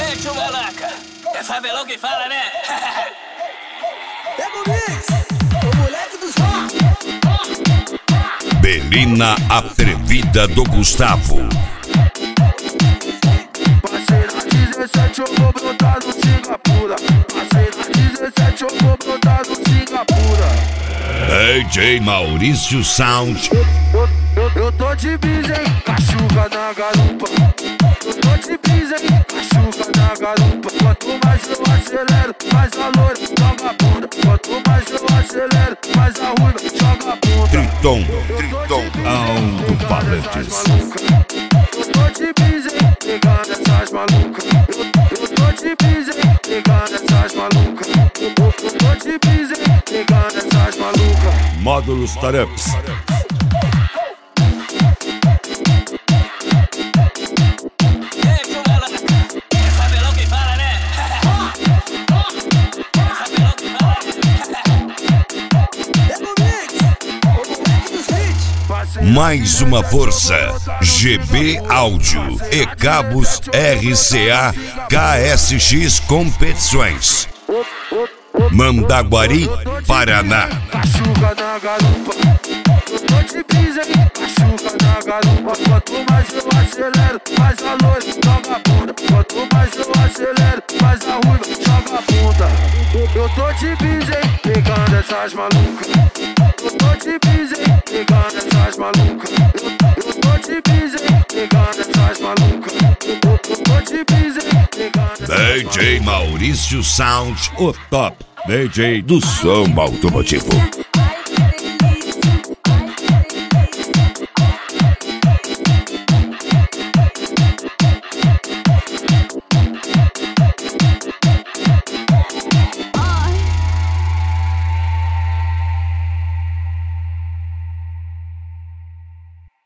Ei, tio Malaca, é favelão que fala, né? Pega o mix, o moleque dos rock. Belina Atrevida do Gustavo. Passei na 17, eu vou brotar no Singapura. Passei na 17, eu vou brotar no Singapura. DJ Maurício Sound. Eu tô de brisa, hein? Cachuca na garupa. Eu tô de brisa, hein? Cachuca na garupa. Quanto mais eu acelero, mais a loira joga a bunda. Quanto mais eu acelero, mais a ruiva joga a bunda. Triton Alto-Falantes. Eu tô de brisa, hein? Pegando essas malucas. Eu tô de brisa, hein? Pegando essas malucas. Eu tô de brisa, hein? Pegando essas malucas. Módulos Tarups. Ei, tio Malaca, é favelão que fala, né? É favelão que fala, Pega o mix, o moleque dos hits. Mais uma força. GB Áudio e Cabos RCA KSX Competições. Mandaguari, Paraná. Cachuca na garupa. Eu tô de brisa, hein? Cachuca na garupa. Quanto mais eu acelero, mais a loira joga a bunda. Quanto mais eu acelero, mais a ruiva joga a bunda. Eu tô de brisa, hein? Pegando essas malucas. Eu tô de brisa, hein? Pegando essas malucas. Eu tô de brisa, hein? Pegando essas malucas. Eu tô de brisa, hein? Pegando essas DJ Maurício Sound, o top DJ do som automotivo.